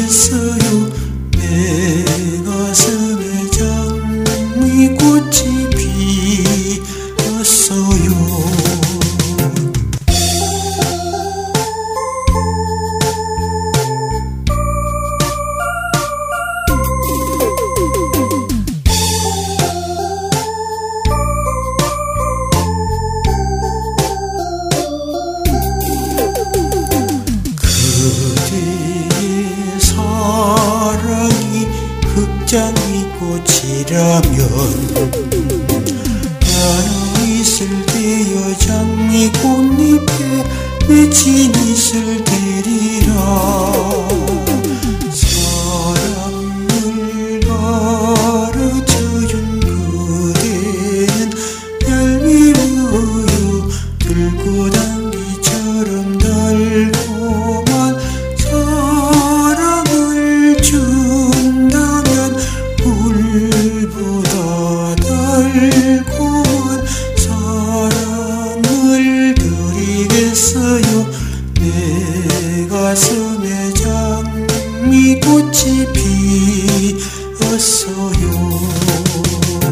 드리겠어요. 내 가슴에 장미꽃이 피었어요. 그대의 사랑이 흑장미 꽃이라면 나는 있을 때여 장미 꽃잎에 맺힌 이슬 되리라. 사랑을 가르쳐준 그대는 얄미워요. 들고 당기처럼 달콤한 사랑을 준다면 물보다 달콤한 사랑을 드리겠어요. 내 가슴에 장미꽃이 피었어요.